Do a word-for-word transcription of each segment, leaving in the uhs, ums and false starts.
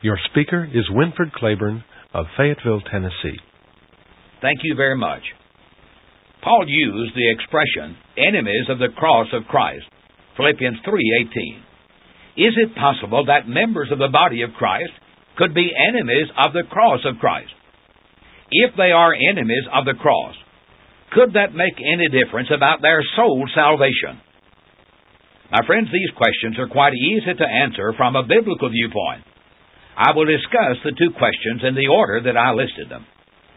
Your speaker is Winford Claiborne of Fayetteville, Tennessee. Thank you very much. Paul used the expression, enemies of the cross of Christ, Philippians three eighteen. Is it possible that members of the body of Christ could be enemies of the cross of Christ? If they are enemies of the cross, could that make any difference about their soul salvation? My friends, these questions are quite easy to answer from a biblical viewpoint. I will discuss the two questions in the order that I listed them.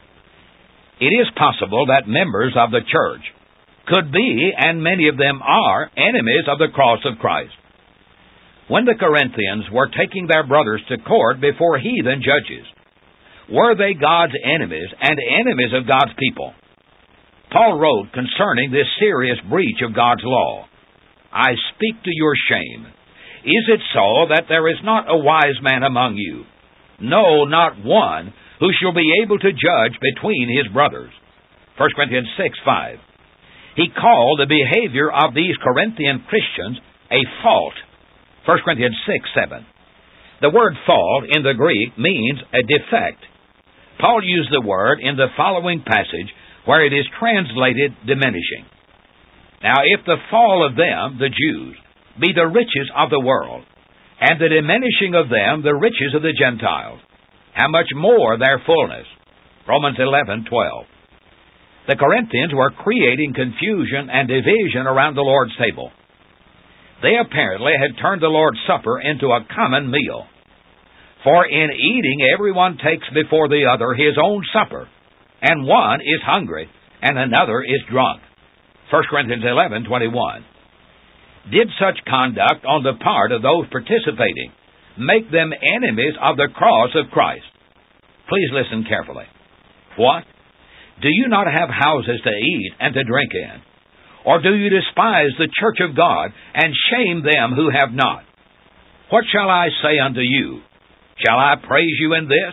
It is possible that members of the church could be, and many of them are, enemies of the cross of Christ. When the Corinthians were taking their brothers to court before heathen judges, were they God's enemies and enemies of God's people? Paul wrote concerning this serious breach of God's law, I speak to your shame. Is it so that there is not a wise man among you? No, not one, who shall be able to judge between his brothers. First Corinthians six five. He called the behavior of these Corinthian Christians a fault. First Corinthians six seven. The word fault in the Greek means a defect. Paul used the word in the following passage where it is translated diminishing. Now, if the fall of them, the Jews, be the riches of the world, and the diminishing of them the riches of the Gentiles, how much more their fullness? Romans eleven twelve. The Corinthians were creating confusion and division around the Lord's table. They apparently had turned the Lord's Supper into a common meal. For in eating everyone takes before the other his own supper, and one is hungry, and another is drunk. First Corinthians eleven twenty-one. Did such conduct on the part of those participating make them enemies of the cross of Christ? Please listen carefully. What? Do you not have houses to eat and to drink in? Or do you despise the church of God and shame them who have not? What shall I say unto you? Shall I praise you in this?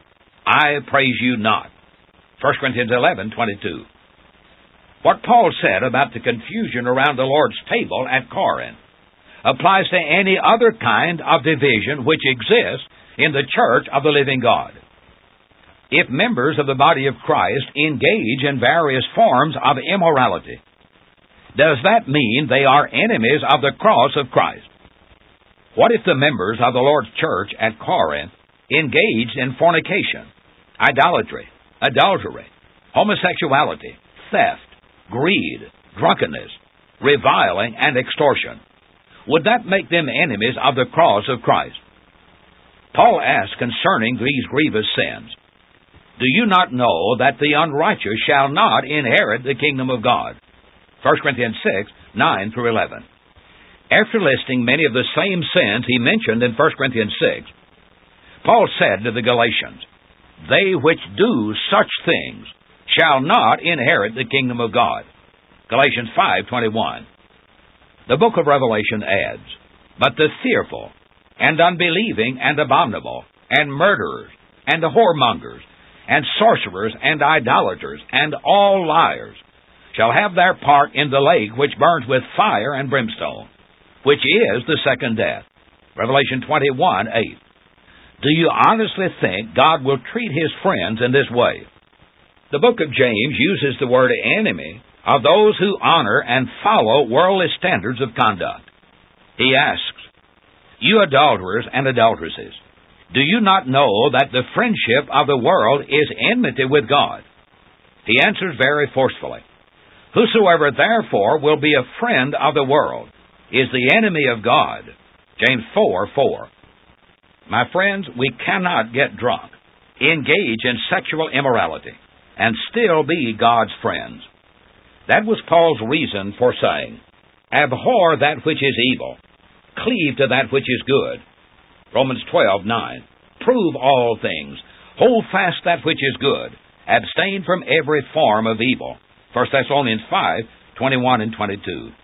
I praise you not. First Corinthians eleven twenty-two. What Paul said about the confusion around the Lord's table at Corinth applies to any other kind of division which exists in the church of the living God. If members of the body of Christ engage in various forms of immorality, does that mean they are enemies of the cross of Christ? What if the members of the Lord's church at Corinth engaged in fornication, idolatry, adultery, homosexuality, theft, greed, drunkenness, reviling, and extortion? Would that make them enemies of the cross of Christ? Paul asked concerning these grievous sins, do you not know that the unrighteous shall not inherit the kingdom of God? First Corinthians six nine through eleven. After listing many of the same sins he mentioned in First Corinthians six, Paul said to the Galatians, they which do such things shall not inherit the kingdom of God. Galatians five twenty-one. The book of Revelation adds, but the fearful, and unbelieving, and abominable, and murderers, and whoremongers, and sorcerers, and idolaters, and all liars, shall have their part in the lake which burns with fire and brimstone, which is the second death. Revelation twenty-one eight. Do you honestly think God will treat His friends in this way? The book of James uses the word enemy of those who honor and follow worldly standards of conduct. He asks, you adulterers and adulteresses, do you not know that the friendship of the world is enmity with God? He answers very forcefully, whosoever therefore will be a friend of the world is the enemy of God. James four four. My friends, we cannot get drunk, engage in sexual immorality, and still be God's friends. That was Paul's reason for saying, abhor that which is evil, cleave to that which is good. Romans twelve nine. Prove all things, hold fast that which is good, abstain from every form of evil. First Thessalonians five twenty-one and twenty-two.